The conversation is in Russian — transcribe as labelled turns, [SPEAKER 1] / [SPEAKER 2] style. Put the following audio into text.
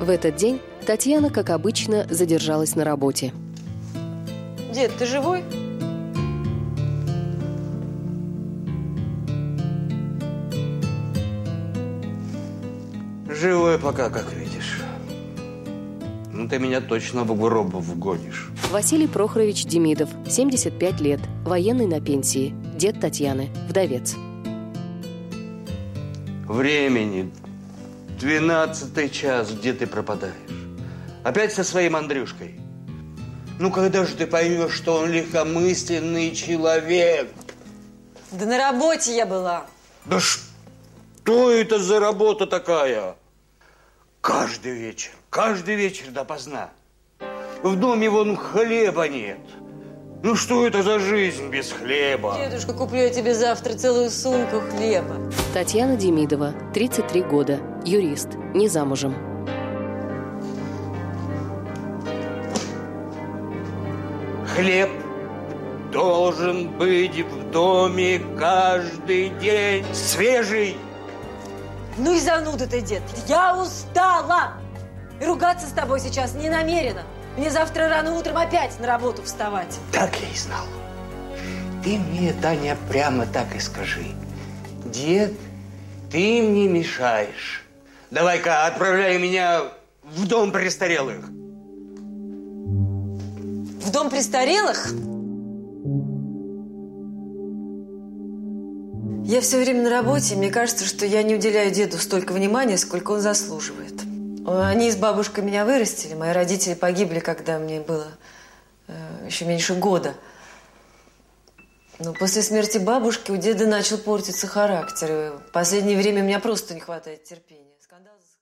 [SPEAKER 1] В этот день Татьяна, как обычно, задержалась на работе.
[SPEAKER 2] Дед, ты живой?
[SPEAKER 3] Живой пока, как видишь. Ну, ты меня точно в гроб вгонишь.
[SPEAKER 1] Василий Прохорович Демидов, 75 лет, военный на пенсии, дед Татьяны, вдовец.
[SPEAKER 3] Времени 12-й час, где ты пропадаешь? Опять со своим Андрюшкой? Ну, когда же ты поймешь, что он легкомысленный человек?
[SPEAKER 2] Да на работе я была.
[SPEAKER 3] Да что это за работа такая? Каждый вечер допоздна. В доме вон хлеба нет. Ну что это за жизнь без хлеба?
[SPEAKER 2] Дедушка, куплю я тебе завтра целую сумку хлеба.
[SPEAKER 1] Татьяна Демидова, 33 года, юрист, не замужем.
[SPEAKER 3] Хлеб должен быть в доме каждый день свежий.
[SPEAKER 2] Ну и зануда ты, дед. Я устала. И ругаться с тобой сейчас не намерена. Мне завтра рано утром опять на работу вставать.
[SPEAKER 3] Так я и знал. Ты мне, Таня, прямо так и скажи. Дед, ты мне мешаешь. Давай-ка отправляй меня в дом престарелых.
[SPEAKER 2] В дом престарелых? Я все время на работе, и мне кажется, что я не уделяю деду столько внимания, сколько он заслуживает. Они с бабушкой меня вырастили. Мои родители погибли, когда мне было еще меньше года. Но после смерти бабушки у деда начал портиться характер. И в последнее время у меня просто не хватает терпения. Скандал за